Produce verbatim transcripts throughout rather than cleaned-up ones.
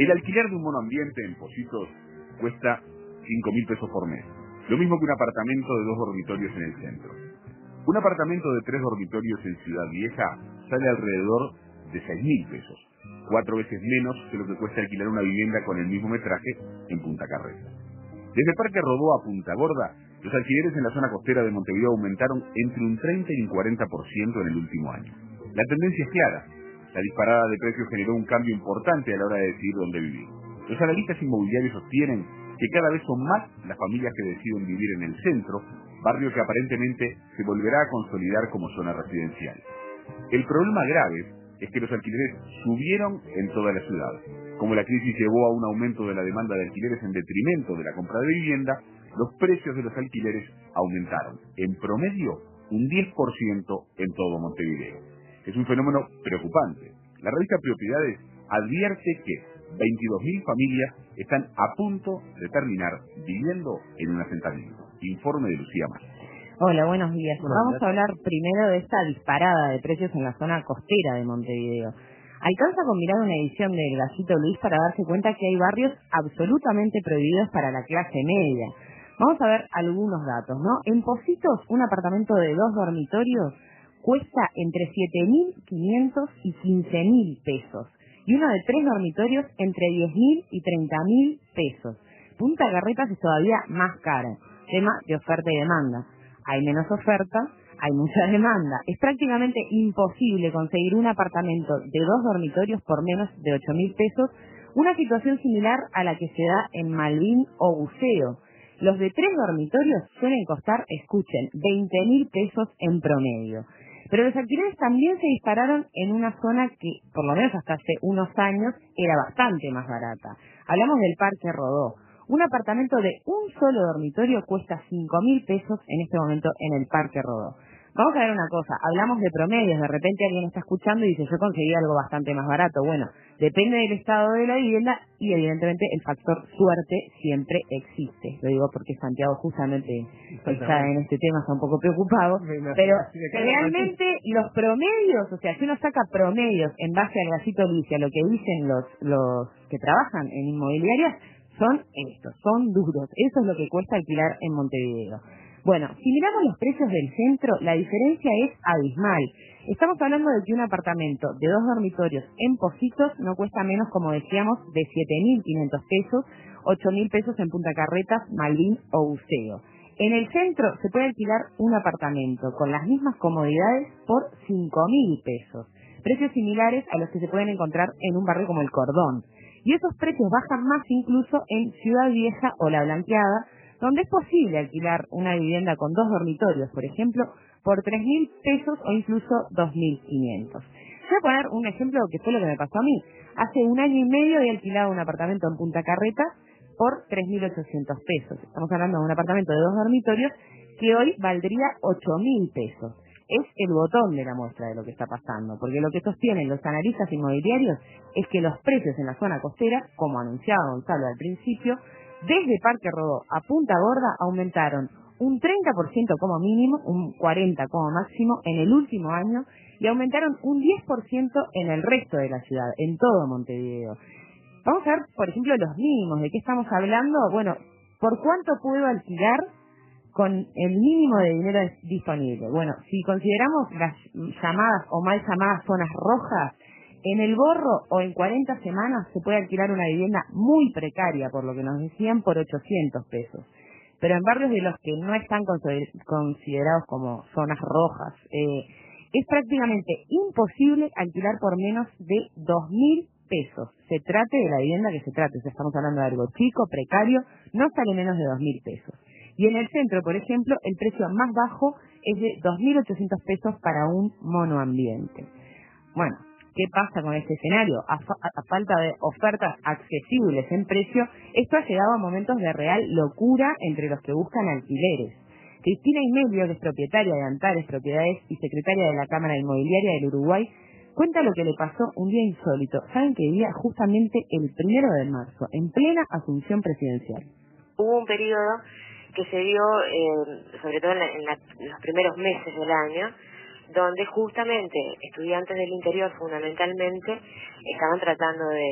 El alquiler de un monoambiente en Pocitos cuesta cinco mil pesos por mes. Lo mismo que un apartamento de dos dormitorios en el centro. Un apartamento de tres dormitorios en Ciudad Vieja sale alrededor de seis mil pesos. Cuatro veces menos que lo que cuesta alquilar una vivienda con el mismo metraje en Punta Carretas. Desde Parque Rodó a Punta Gorda, los alquileres en la zona costera de Montevideo aumentaron entre un treinta y un cuarenta por ciento en el último año. La tendencia es clara. La disparada de precios generó un cambio importante a la hora de decidir dónde vivir. Los analistas inmobiliarios sostienen que cada vez son más las familias que deciden vivir en el centro, barrio que aparentemente se volverá a consolidar como zona residencial. El problema grave es que los alquileres subieron en toda la ciudad. Como la crisis llevó a un aumento de la demanda de alquileres en detrimento de la compra de vivienda, los precios de los alquileres aumentaron, en promedio, un diez por ciento en todo Montevideo. Es un fenómeno preocupante. La revista Propiedades advierte que veintidós mil familias están a punto de terminar viviendo en un asentamiento. Informe de Lucía Más. Hola, buenos días. Buenos Vamos días. a hablar primero de esta disparada de precios en la zona costera de Montevideo. Alcanza con mirar una edición del Gallito Luis para darse cuenta que hay barrios absolutamente prohibidos para la clase media. Vamos a ver algunos datos, ¿no? En Pocitos, un apartamento de dos dormitorios cuesta entre siete mil quinientos y quince mil pesos. Y uno de tres dormitorios entre diez mil y treinta mil pesos. Punta Carretas es todavía más cara. Tema de oferta y demanda. Hay menos oferta, hay mucha demanda. Es prácticamente imposible conseguir un apartamento de dos dormitorios por menos de ocho mil pesos, una situación similar a la que se da en Malvin o Buceo. Los de tres dormitorios suelen costar, escuchen, veinte mil pesos en promedio. Pero los alquileres también se dispararon en una zona que, por lo menos hasta hace unos años, era bastante más barata. Hablamos del Parque Rodó. Un apartamento de un solo dormitorio cuesta cinco mil pesos en este momento en el Parque Rodó. Vamos a ver una cosa, hablamos de promedios, de repente alguien está escuchando y dice, yo conseguí algo bastante más barato. Bueno, depende del estado de la vivienda y evidentemente el factor suerte siempre existe. Lo digo porque Santiago justamente está en este tema, está un poco preocupado, pero realmente los promedios, o sea, si uno saca promedios en base al Gallito Luis y a lo que dicen los, los que trabajan en inmobiliarias, son estos, son duros. Eso es lo que cuesta alquilar en Montevideo. Bueno, si miramos los precios del centro, la diferencia es abismal. Estamos hablando de que un apartamento de dos dormitorios en Pocitos no cuesta menos, como decíamos, de siete mil quinientos pesos, ocho mil pesos en Punta Carretas, Malvin o Buceo. En el centro se puede alquilar un apartamento con las mismas comodidades por cinco mil pesos. Precios similares a los que se pueden encontrar en un barrio como El Cordón. Y esos precios bajan más incluso en Ciudad Vieja o La Blanqueada, donde es posible alquilar una vivienda con dos dormitorios, por ejemplo, por tres mil pesos o incluso dos mil quinientos. Voy a poner un ejemplo que fue lo que me pasó a mí. Hace un año y medio he alquilado un apartamento en Punta Carretas por tres mil ochocientos pesos. Estamos hablando de un apartamento de dos dormitorios que hoy valdría ocho mil pesos. Es el botón de la muestra de lo que está pasando, porque lo que sostienen los analistas inmobiliarios es que los precios en la zona costera, como anunciaba Gonzalo al principio, desde Parque Rodó a Punta Gorda aumentaron un treinta por ciento como mínimo, un cuarenta por ciento como máximo en el último año y aumentaron un diez por ciento en el resto de la ciudad, en todo Montevideo. Vamos a ver, por ejemplo, los mínimos. ¿De qué estamos hablando? Bueno, ¿por cuánto puedo alquilar con el mínimo de dinero disponible? Bueno, si consideramos las llamadas o mal llamadas zonas rojas, en el Borro o en cuarenta semanas se puede alquilar una vivienda muy precaria, por lo que nos decían, por ochocientos pesos. Pero en barrios de los que no están considerados como zonas rojas, eh, es prácticamente imposible alquilar por menos de dos mil pesos. Se trate de la vivienda que se trate, o sea, estamos hablando de algo chico, precario, no sale menos de dos mil pesos. Y en el centro, por ejemplo, el precio más bajo es de dos mil ochocientos pesos para un monoambiente. Bueno, ¿qué pasa con este escenario? A, fa a falta de ofertas accesibles en precio, esto ha llegado a momentos de real locura entre los que buscan alquileres. Cristina Imelio, que es propietaria de Antares Propiedades y secretaria de la Cámara Inmobiliaria del Uruguay, cuenta lo que le pasó un día insólito. ¿Saben qué día? Justamente el primero de marzo, en plena asunción presidencial. Hubo un periodo que se dio, eh, sobre todo en, la, en, la, en los primeros meses del año, donde justamente estudiantes del interior fundamentalmente estaban tratando de,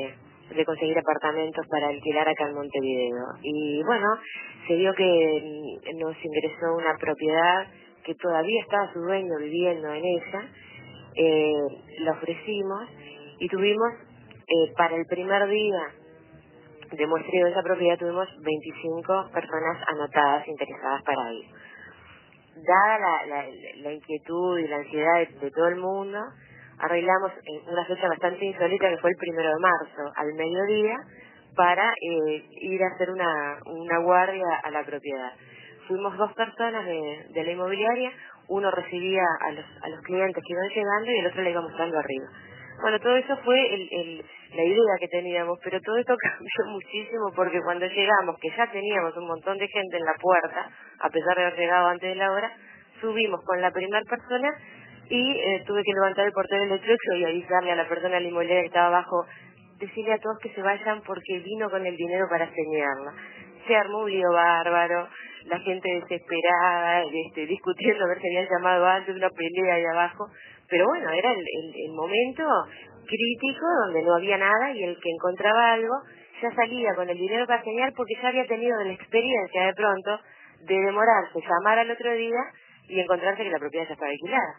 de conseguir apartamentos para alquilar acá en Montevideo. Y bueno, se dio que nos ingresó una propiedad que todavía estaba su dueño viviendo en ella, eh, la ofrecimos y tuvimos, eh, para el primer día de muestreo de esa propiedad, tuvimos veinticinco personas anotadas interesadas para ir. Dada la, la, la inquietud y la ansiedad de, de todo el mundo, arreglamos en una fecha bastante insólita que fue el primero de marzo, al mediodía, para eh, ir a hacer una, una guardia a la propiedad. Fuimos dos personas de, de la inmobiliaria, uno recibía a los, a los clientes que iban llegando y el otro le iba mostrando arriba. Bueno, todo eso fue el, el, la idea que teníamos, pero todo esto cambió muchísimo porque cuando llegamos, que ya teníamos un montón de gente en la puerta, a pesar de haber llegado antes de la hora, subimos con la primera persona y eh, tuve que levantar el portón electrónico y avisarle a la persona de la inmobiliaria que estaba abajo, decirle a todos que se vayan porque vino con el dinero para señalarla. Se armó un lío bárbaro, la gente desesperada, este, discutiendo a ver si habían llamado antes, una pelea ahí abajo. Pero bueno, era el, el, el momento crítico donde no había nada y el que encontraba algo ya salía con el dinero para señalar porque ya había tenido la experiencia de pronto de demorarse, llamar al otro día y encontrarse que la propiedad ya estaba alquilada.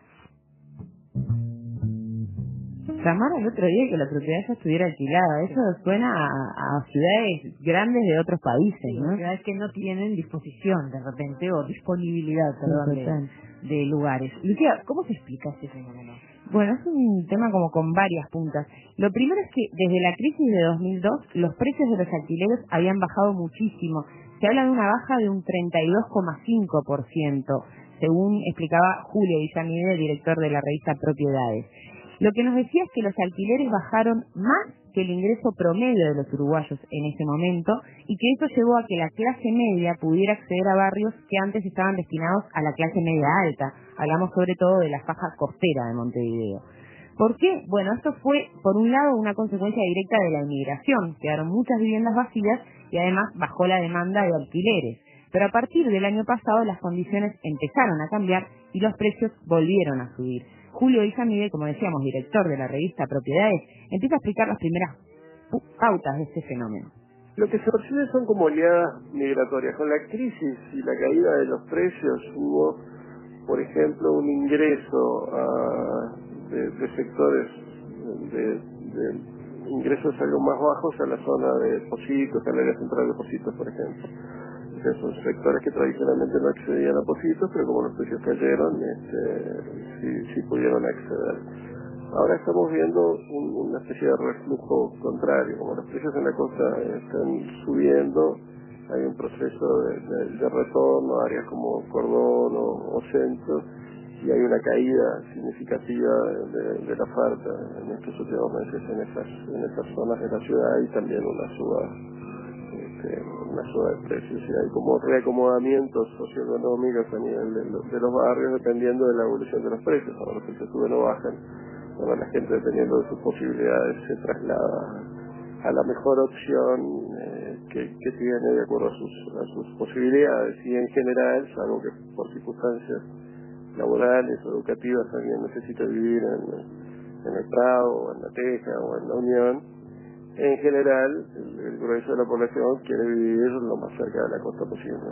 Llamar al otro día que la propiedad ya estuviera alquilada, eso suena a, a ciudades grandes de otros países, ¿no? Ciudades que no tienen disposición de repente o disponibilidad, perdón, de, de lugares. Lucía, ¿cómo se explica este fenómeno? Bueno, es un tema como con varias puntas. Lo primero es que desde la crisis de dos mil dos los precios de los alquileres habían bajado muchísimo. Se habla de una baja de un treinta y dos coma cinco por ciento, según explicaba Julio Villamide, director de la revista Propiedades. Lo que nos decía es que los alquileres bajaron más que el ingreso promedio de los uruguayos en ese momento y que eso llevó a que la clase media pudiera acceder a barrios que antes estaban destinados a la clase media alta. Hablamos sobre todo de la faja costera de Montevideo. ¿Por qué? Bueno, esto fue, por un lado, una consecuencia directa de la inmigración. Quedaron muchas viviendas vacías y además bajó la demanda de alquileres. Pero a partir del año pasado las condiciones empezaron a cambiar y los precios volvieron a subir. Julio Villamide, como decíamos, director de la revista Propiedades, empieza a explicar las primeras pautas de este fenómeno. Lo que se percibe son como oleadas migratorias. Con la crisis y la caída de los precios hubo, por ejemplo, un ingreso a, de, de sectores de, de ingresos algo más bajos a la zona de Positos, al área central de Positos, por ejemplo. Son sectores que tradicionalmente no accedían a Positos, pero como los precios cayeron, este, sí, sí pudieron acceder. Ahora estamos viendo un, una especie de reflujo contrario, como los precios en la costa están subiendo, hay un proceso de, de, de retorno a áreas como Cordón o, o Centro, y hay una caída significativa de, de la oferta en estos últimos meses en esas, en esas zonas de la ciudad y también una suba. una suba de precios y hay como reacomodamientos socioeconómicos a nivel de, lo, de los barrios dependiendo de la evolución de los precios. Cuando los precios suben o bajan, bueno, la gente dependiendo de sus posibilidades se traslada a la mejor opción eh, que, que tiene de acuerdo a sus, a sus posibilidades y en general, salvo que por circunstancias laborales o educativas alguien necesita vivir en, en el Prado o en La Teja o en La Unión, en general, el, el grueso de la población quiere vivir lo más cerca de la costa posible.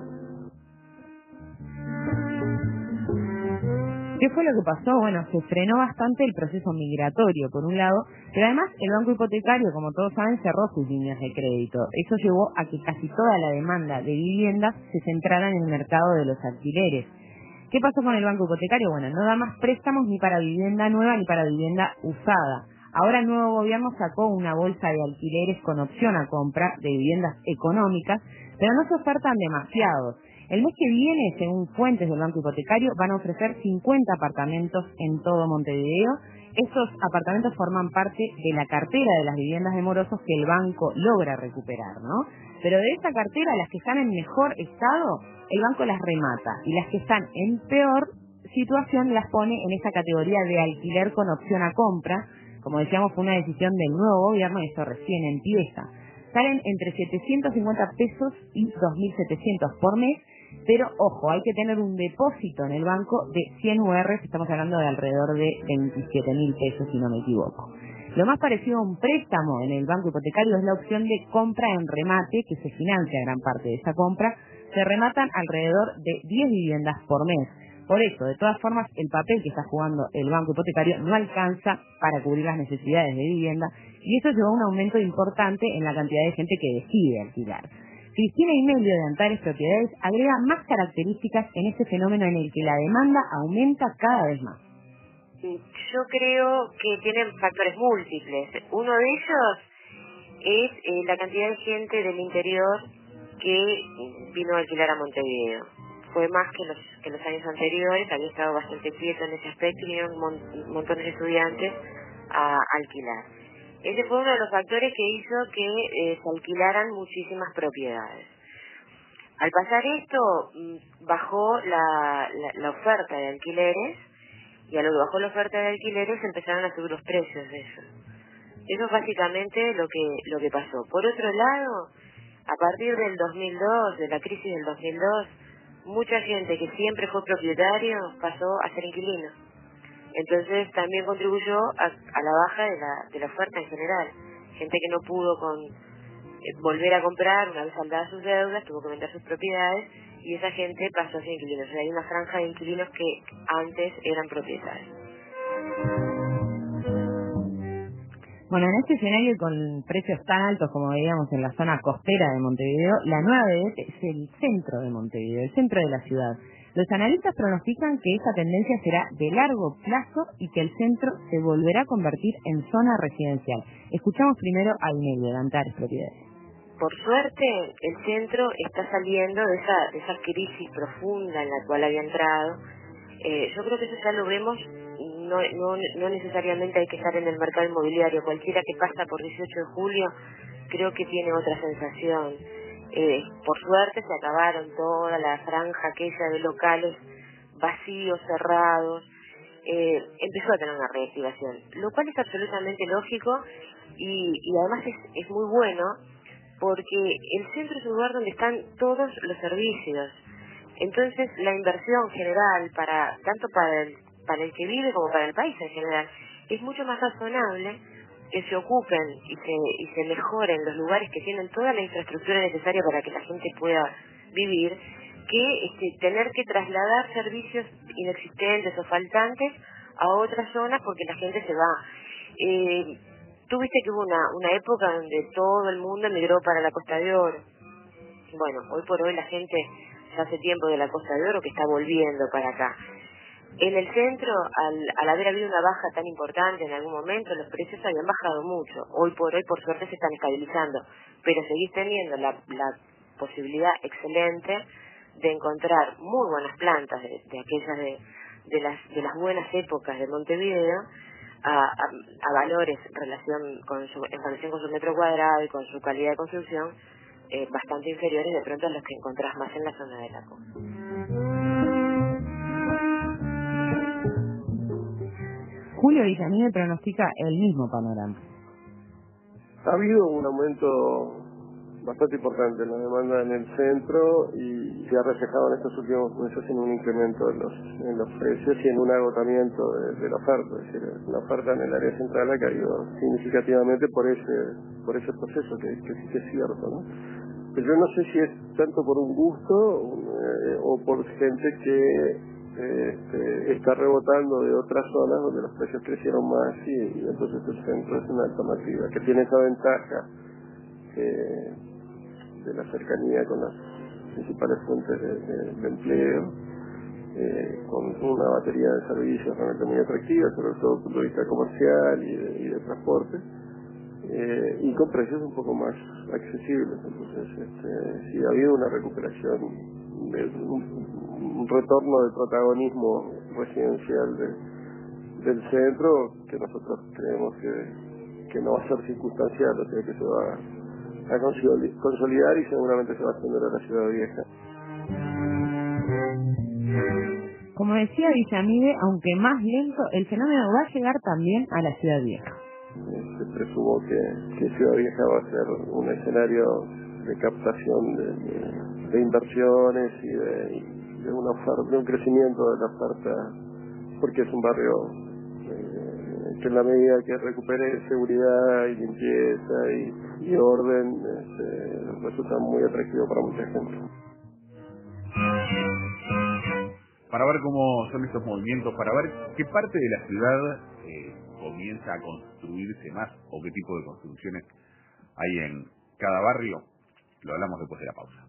¿Qué fue lo que pasó? Bueno, se frenó bastante el proceso migratorio, por un lado, pero además el banco hipotecario, como todos saben, cerró sus líneas de crédito. Eso llevó a que casi toda la demanda de viviendas se centrara en el mercado de los alquileres. ¿Qué pasó con el banco hipotecario? Bueno, no da más préstamos ni para vivienda nueva ni para vivienda usada. Ahora el nuevo gobierno sacó una bolsa de alquileres con opción a compra de viviendas económicas, pero no se ofertan demasiados. El mes que viene, según fuentes del banco hipotecario, van a ofrecer cincuenta apartamentos en todo Montevideo. Estos apartamentos forman parte de la cartera de las viviendas de morosos que el banco logra recuperar, ¿no? Pero de esta cartera, las que están en mejor estado, el banco las remata, y las que están en peor situación las pone en esta categoría de alquiler con opción a compra. Como decíamos, fue una decisión del nuevo gobierno y esto recién empieza. Salen entre setecientos cincuenta pesos y dos mil setecientos por mes, pero ojo, hay que tener un depósito en el banco de cien U R, estamos hablando de alrededor de veintisiete mil pesos, si no me equivoco. Lo más parecido a un préstamo en el banco hipotecario es la opción de compra en remate, que se financia gran parte de esa compra. Se rematan alrededor de diez viviendas por mes. Por eso, de todas formas, el papel que está jugando el banco hipotecario no alcanza para cubrir las necesidades de vivienda, y eso lleva a un aumento importante en la cantidad de gente que decide alquilar. Cristina Imelio de Antares Propiedades agrega más características en este fenómeno en el que la demanda aumenta cada vez más. Yo creo que tienen factores múltiples. Uno de ellos es eh, la cantidad de gente del interior que vino a alquilar a Montevideo. Fue más que los, que los años anteriores, había estado bastante quieto en ese aspecto y vinieron mon, montones de estudiantes a alquilar. Ese fue uno de los factores que hizo que eh, se alquilaran muchísimas propiedades. Al pasar esto, bajó la, la, la oferta de alquileres, y a lo que bajó la oferta de alquileres empezaron a subir los precios de eso. Eso es básicamente lo que lo que pasó. Por otro lado, a partir del dos mil dos, de la crisis del dos mil dos, mucha gente que siempre fue propietario pasó a ser inquilino. Entonces también contribuyó a, a la baja de la, de la oferta en general. Gente que no pudo con eh, volver a comprar una vez saldadas sus deudas, tuvo que vender sus propiedades, y esa gente pasó a ser inquilinos. O sea, hay una franja de inquilinos que antes eran propietarios. Bueno, en este escenario con precios tan altos como veíamos en la zona costera de Montevideo, la nueva B D es el centro de Montevideo, el centro de la ciudad. Los analistas pronostican que esta tendencia será de largo plazo y que el centro se volverá a convertir en zona residencial. Escuchamos primero a Imelio de Antares Propiedades. Por suerte, el centro está saliendo de esa, de esa crisis profunda en la cual había entrado. Eh, yo creo que eso ya lo vemos, no, no, no necesariamente hay que estar en el mercado inmobiliario. Cualquiera que pasa por dieciocho de julio creo que tiene otra sensación. Eh, por suerte se acabaron toda la franja aquella de locales vacíos, cerrados. Eh, empezó a tener una reactivación, lo cual es absolutamente lógico y, y además es, es muy bueno, porque el centro es un lugar donde están todos los servicios. Entonces la inversión general, para tanto para el, para el que vive como para el país en general, es mucho más razonable que se ocupen y se, y se mejoren los lugares que tienen toda la infraestructura necesaria para que la gente pueda vivir, que este, tener que trasladar servicios inexistentes o faltantes a otras zonas porque la gente se va. Eh, Tú viste que hubo una, una época donde todo el mundo emigró para la Costa de Oro. Bueno, hoy por hoy la gente ya hace tiempo de la Costa de Oro que está volviendo para acá. En el centro, al, al haber habido una baja tan importante en algún momento, los precios habían bajado mucho. Hoy por hoy, por suerte, se están estabilizando. Pero seguís teniendo la, la posibilidad excelente de encontrar muy buenas plantas, de, de aquellas de, de, las, de las buenas épocas de Montevideo, A, a, a valores en relación con su, en relación con su metro cuadrado y con su calidad de construcción eh, bastante inferiores de pronto a los que encontrás más en la zona de la costa. Julio Villamil pronostica el mismo panorama. Ha habido un aumento bastante importante en la demanda en el centro y se ha reflejado en estos últimos meses en un incremento en los, en los precios y en un agotamiento de, de la oferta. Es decir, la oferta en el área central ha caído significativamente por ese por ese proceso que, que sí que es cierto, ¿no? Pero yo no sé si es tanto por un gusto eh, o por gente que eh, este, está rebotando de otras zonas donde los precios crecieron más y, y entonces el centro es una alternativa que tiene esa ventaja eh, de la cercanía con las principales fuentes de, de, de empleo, eh, con una batería de servicios realmente muy atractiva, sobre todo desde el punto de vista comercial y de, y de transporte, eh, y con precios un poco más accesibles. Entonces, este, sí ha habido una recuperación, de un, un retorno del protagonismo residencial de, del centro, que nosotros creemos que, que no va a ser circunstancial, o sea que se va a consolidar y seguramente se va a extender a la Ciudad Vieja. Como decía Villamide, aunque más lento, el fenómeno va a llegar también a la Ciudad Vieja. Se presumo que, que Ciudad Vieja va a ser un escenario de captación de, de, de inversiones y de, de, una oferta, de un crecimiento de la oferta, porque es un barrio eh, que en la medida que recupere seguridad y limpieza y, y orden, este, resulta muy atractivo para mucha gente. Para ver cómo son estos movimientos, para ver qué parte de la ciudad eh, comienza a construirse más o qué tipo de construcciones hay en cada barrio, lo hablamos después de la pausa.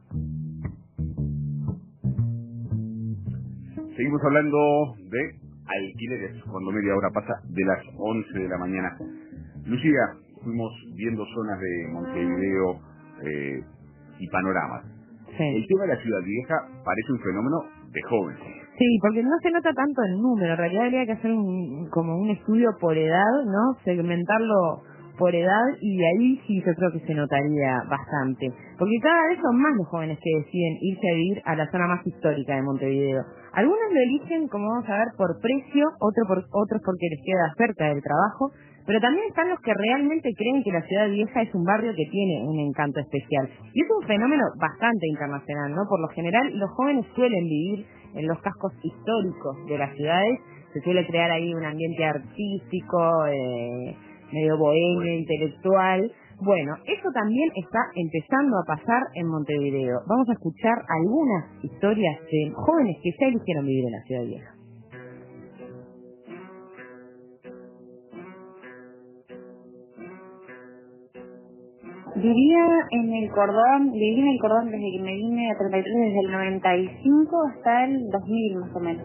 Seguimos hablando de alquileres cuando media hora pasa de las once de la mañana. Lucía, fuimos viendo zonas de Montevideo eh, y panoramas. Sí. El tema de la ciudad vieja parece un fenómeno de jóvenes. Sí, porque no se nota tanto el número. En realidad habría que hacer un, como un estudio por edad, ¿no? Segmentarlo por edad y de ahí sí yo creo que se notaría bastante. Porque cada vez son más los jóvenes que deciden irse a vivir a la zona más histórica de Montevideo. Algunos lo eligen, como vamos a ver, por precio, otros por, otros porque les queda cerca del trabajo, pero también están los que realmente creen que la ciudad vieja es un barrio que tiene un encanto especial. Y es un fenómeno bastante internacional, ¿no? Por lo general, los jóvenes suelen vivir en los cascos históricos de las ciudades, se suele crear ahí un ambiente artístico, eh, medio bohemio, intelectual. Bueno, eso también está empezando a pasar en Montevideo. Vamos a escuchar algunas historias de jóvenes que ya eligieron vivir en la ciudad vieja. Vivía en el Cordón, viví en el Cordón desde que me vine a treinta y tres, desde el noventa y cinco hasta el dos mil más o menos.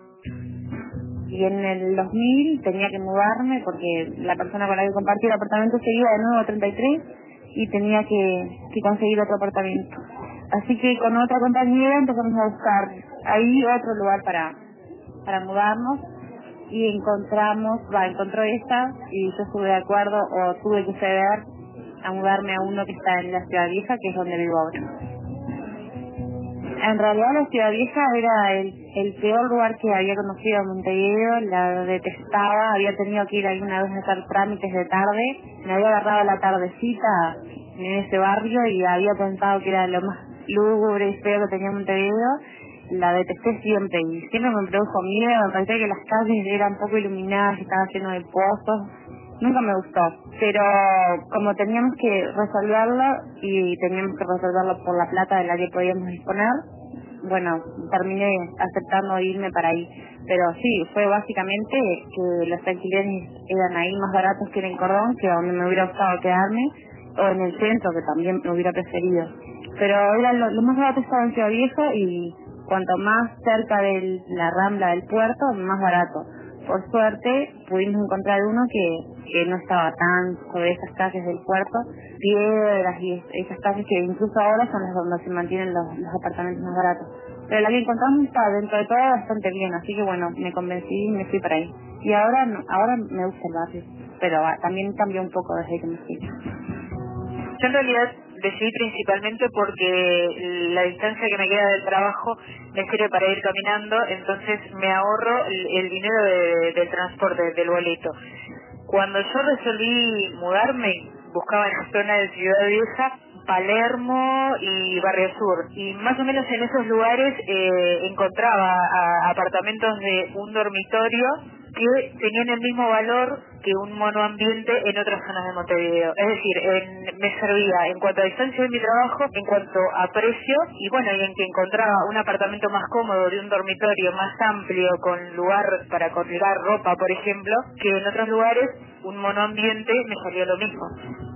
Y en el dos mil tenía que mudarme porque la persona con la que compartí el apartamento se iba de nuevo a treinta y tres y tenía que, que conseguir otro apartamento. Así que con otra compañera empezamos a buscar ahí otro lugar para, para mudarnos y encontramos, va, encontró esta y yo estuve de acuerdo o tuve que ceder a mudarme a uno que está en la Ciudad Vieja, que es donde vivo ahora. En realidad la Ciudad Vieja era el, el peor lugar que había conocido en Montevideo, la detestaba, había tenido que ir alguna vez a hacer trámites de tarde, me había agarrado la tardecita en ese barrio y había pensado que era lo más lúgubre y feo que tenía Montevideo, la detesté siempre y siempre me produjo miedo, me parecía que las calles eran poco iluminadas, estaba lleno de pozos. Nunca me gustó, pero como teníamos que resolverlo y teníamos que resolverlo por la plata de la que podíamos disponer, bueno, terminé aceptando irme para ahí. Pero sí, fue básicamente que los alquileres eran ahí más baratos que en el Cordón, que donde me hubiera gustado quedarme, o en el centro, que también me hubiera preferido. Pero era lo, lo más barato estaba en Ciudad Vieja y cuanto más cerca de la Rambla del puerto, más barato. Por suerte pudimos encontrar uno que, que no estaba tan sobre esas calles del puerto, piedras y esas calles que incluso ahora son las donde se mantienen los, los apartamentos más baratos. Pero la que encontramos está dentro de todo bastante bien, así que bueno, me convencí y me fui para ahí. Y ahora ahora me gusta el barrio, pero ah, también cambió un poco desde que me fui. Yo en realidad decidí principalmente porque la distancia que me queda del trabajo me sirve para ir caminando, entonces me ahorro el, el dinero de, del transporte, del boleto. Cuando yo resolví mudarme, buscaba en la zona de Ciudad Vieja, Palermo y Barrio Sur, y más o menos en esos lugares eh, encontraba a, apartamentos de un dormitorio que tenían el mismo valor que un monoambiente en otras zonas de Montevideo. Es decir, en, me servía en cuanto a distancia de mi trabajo, en cuanto a precio, y bueno, y en que encontraba un apartamento más cómodo, de un dormitorio más amplio, con lugar para colgar ropa, por ejemplo, que en otros lugares un monoambiente me salió lo mismo.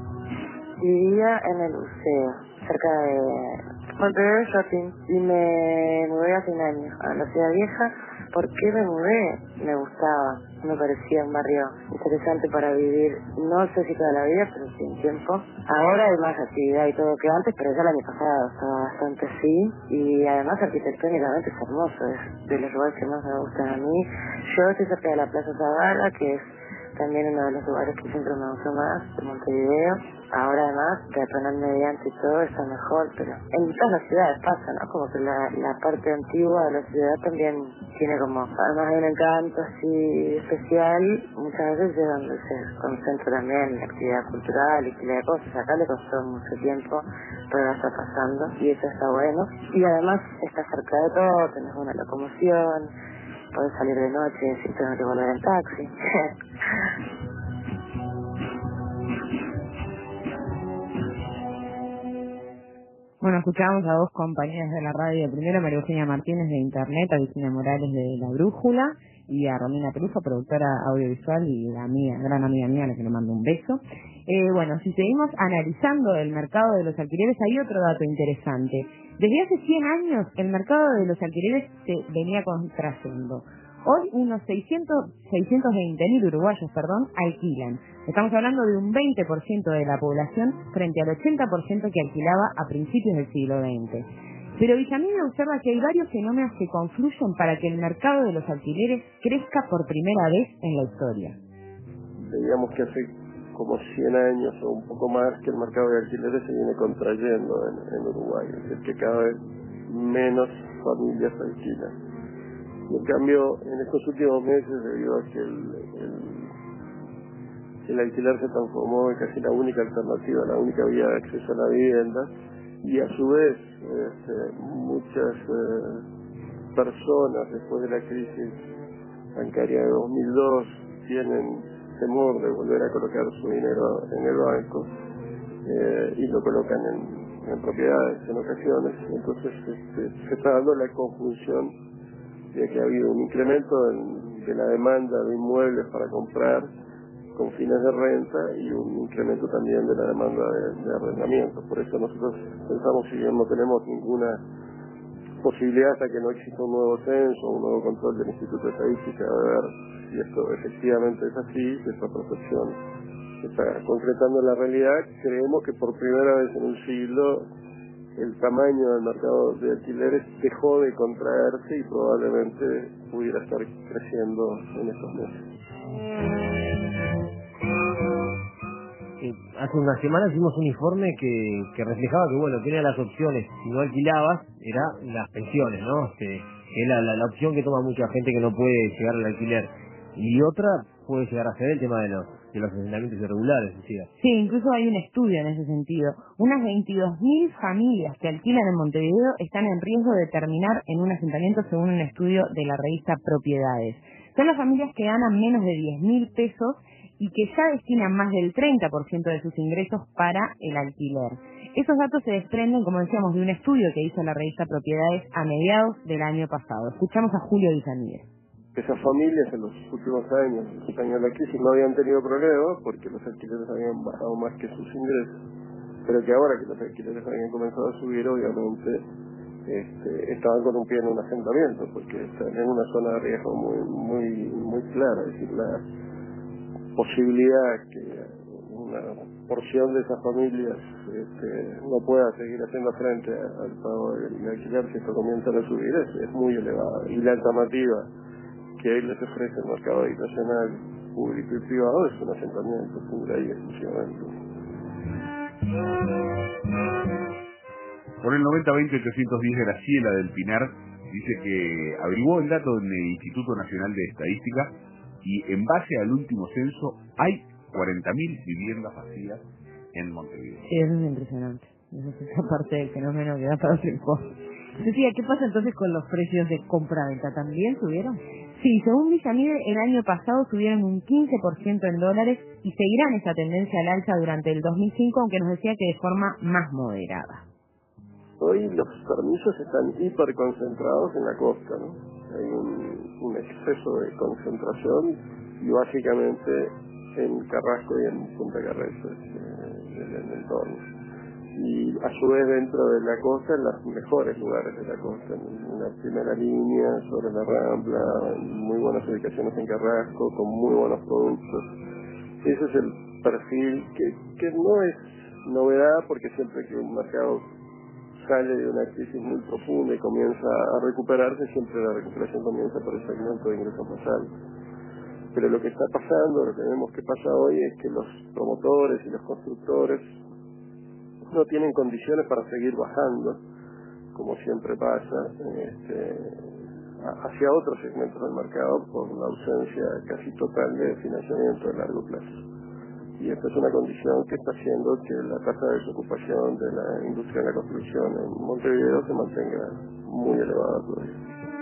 Vivía en el Liceo, cerca de Montevideo Shopping, y me mudé hace un año a la Ciudad Vieja. ¿Por qué me mudé? Me gustaba, me parecía un barrio interesante para vivir, no sé si toda la vida, pero sí un tiempo. Ahora hay más actividad y todo que antes, pero ya el año pasado estaba bastante así, y además arquitectónicamente es hermoso, es de los lugares que más me gustan a mí. Yo estoy cerca de la Plaza Zavala, que es también uno de los lugares que siempre me gustó más de Montevideo. Ahora además, peatonal mediante y todo está mejor, pero en todas las ciudades pasa, ¿no? Como que la, la parte antigua de la ciudad también tiene como, además de un encanto así especial, muchas veces es donde se concentra también la actividad cultural y pila de cosas. Acá le costó mucho tiempo, pero ahora está pasando y eso está bueno. Y además está cerca de todo, tenés una locomoción, podés salir de noche si tengo que volver en taxi. Bueno, escuchábamos a dos compañeras de la radio. Primero María Eugenia Martínez de Internet, a Vicina Morales de La Brújula y a Romina Peluso, productora audiovisual y la mía, gran amiga mía, a la que le mando un beso. Eh, bueno, si seguimos analizando el mercado de los alquileres, hay otro dato interesante. Desde hace cien años el mercado de los alquileres se venía contrayendo. Hoy unos seiscientos, seiscientos veinte mil uruguayos, perdón, alquilan. Estamos hablando de un veinte por ciento de la población frente al ochenta por ciento que alquilaba a principios del siglo veinte. Pero Villamil observa que hay varios fenómenos que confluyen para que el mercado de los alquileres crezca por primera vez en la historia. Digamos que hace como cien años o un poco más que el mercado de alquileres se viene contrayendo en, en Uruguay, es decir, que cada vez menos familias alquilan. Y en cambio, en estos últimos meses, debido a que el, el, el alquiler se transformó en casi la única alternativa, la única vía de acceso a la vivienda, y a su vez este, muchas eh, personas después de la crisis bancaria de dos mil dos tienen temor de volver a colocar su dinero en el banco eh, y lo colocan en, en propiedades en ocasiones. Entonces este, se está dando la conjunción de que ha habido un incremento en, de la demanda de inmuebles para comprar con fines de renta y un incremento también de la demanda de, de arrendamiento. Por eso nosotros pensamos, si bien no tenemos ninguna posibilidad hasta que no exista un nuevo censo, un nuevo control del Instituto de Estadística, de ver si esto efectivamente es así, si esta percepción se está concretando en la realidad, creemos que por primera vez en un siglo el tamaño del mercado de alquileres dejó de contraerse y probablemente pudiera estar creciendo en estos meses. Eh, hace unas semanas hicimos un informe que, que reflejaba que, bueno, tenía las opciones, si no alquilabas, era las pensiones, ¿no? Este, es la, la, la opción que toma mucha gente que no puede llegar al alquiler. Y otra puede llegar a ser el tema de los, de los asentamientos irregulares, decía. Sí, incluso hay un estudio en ese sentido. Unas veintidós mil familias que alquilan en Montevideo están en riesgo de terminar en un asentamiento según un estudio de la revista Propiedades. Son las familias que ganan menos de diez mil pesos y que ya destinan más del treinta por ciento de sus ingresos para el alquiler. Esos datos se desprenden, como decíamos, de un estudio que hizo la revista Propiedades a mediados del año pasado. Escuchamos a Julio Villamil. Esas familias en los últimos años, en los años de la crisis, no habían tenido problemas porque los alquileres habían bajado más que sus ingresos, pero que ahora que los alquileres habían comenzado a subir, obviamente este, estaban con un pie en un asentamiento, porque están en una zona de riesgo muy muy muy clara, es decir, la posibilidad que una porción de esas familias este, no pueda seguir haciendo frente al pago del alquiler si esto comienza a subir es, es muy elevada, y la alternativa que hoy les ofrece el mercado habitacional público y privado es un asentamiento pura y exclusivamente. Por el noventa veinte ochocientos diez, Graciela del Pinar dice que averiguó el dato en el Instituto Nacional de Estadística y en base al último censo hay cuarenta mil viviendas vacías en Montevideo. Sí, eso es impresionante. Esa es esa parte del fenómeno que da para otro informe. Decía, ¿qué pasa entonces con los precios de compra-venta? ¿También subieron? Sí, según Villamil, el año pasado subieron un quince por ciento en dólares y seguirán esa tendencia al alza durante el dos mil cinco, aunque nos decía que de forma más moderada. Hoy los permisos están hiperconcentrados en la costa, ¿no? Hay un, un exceso de concentración y básicamente en Carrasco y en Punta Carretas, eh, en el entorno. Y a su vez dentro de la costa, en los mejores lugares de la costa, en la primera línea, sobre la Rambla, muy buenas ubicaciones en Carrasco, con muy buenos productos. Ese es el perfil que, que no es novedad, porque siempre que un mercado sale de una crisis muy profunda y comienza a recuperarse, siempre la recuperación comienza por el segmento de ingresos más altos. Pero lo que está pasando, lo que vemos que pasa hoy, es que los promotores y los constructores no tienen condiciones para seguir bajando, como siempre pasa, este, hacia otros segmentos del mercado por la ausencia casi total de financiamiento a largo plazo. Y esta es una condición que está haciendo que la tasa de desocupación de la industria de la construcción en Montevideo se mantenga muy elevada todavía.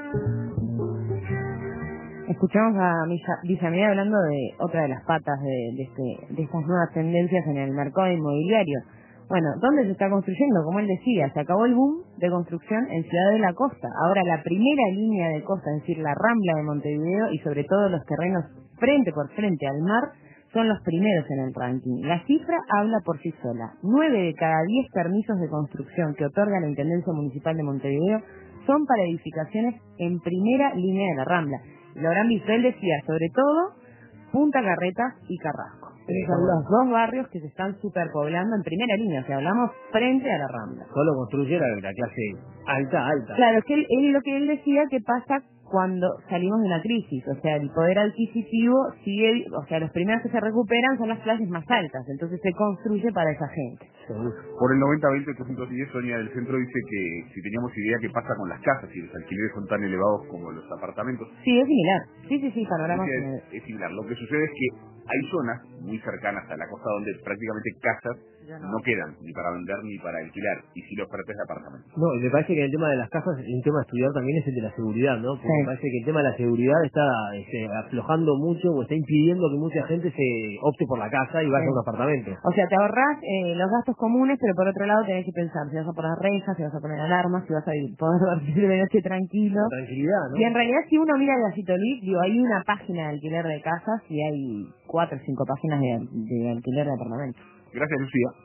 Escuchamos a Villamil hablando de otra de las patas de, de, este, de estas nuevas tendencias en el mercado inmobiliario. Bueno, ¿dónde se está construyendo? Como él decía, se acabó el boom de construcción en Ciudad de la Costa. Ahora la primera línea de costa, es decir, la Rambla de Montevideo y sobre todo los terrenos frente por frente al mar, son los primeros en el ranking. La cifra habla por sí sola. Nueve de cada diez permisos de construcción que otorga la Intendencia Municipal de Montevideo son para edificaciones en primera línea de la Rambla. Lo habrán visto, él decía, sobre todo, Punta Carretas y Carrasco. Esos son los dos barrios que se están superpoblando en primera línea, o sea, hablamos frente a la Rambla. Solo construye la, la clase alta, alta. Claro, es que él, él, lo que él decía que pasa cuando salimos de una crisis, o sea, el poder adquisitivo sigue, o sea, los primeros que se recuperan son las clases más altas, entonces se construye para esa gente. Por el noventa veinte ochocientos diez, Sonia del Centro dice que si teníamos idea qué pasa con las casas, si los alquileres son tan elevados como los apartamentos. Sí, es similar. Sí, sí, sí, panorama es, es similar. Lo que sucede es que hay zonas muy cercanas a la costa donde prácticamente casas no. no quedan ni para vender ni para alquilar, y si lo ofertas de apartamentos. No, y me parece que el tema de las casas, un tema a estudiar también es el de la seguridad, ¿no? Porque sí. me parece que el tema de la seguridad está este, aflojando mucho o está impidiendo que mucha gente se opte por la casa y vaya sí. a un apartamento. O sea, te ahorrás eh, los gastos comunes, pero por otro lado tenés que pensar si vas a poner rejas, si vas a poner alarmas, si vas a poder dormir de noche tranquilo. La tranquilidad, ¿no? Y en realidad si uno mira el Gallito Luis, digo, hay una página de alquiler de casas y hay cuatro o cinco páginas de, de alquiler de apartamentos. Gracias, Lucía.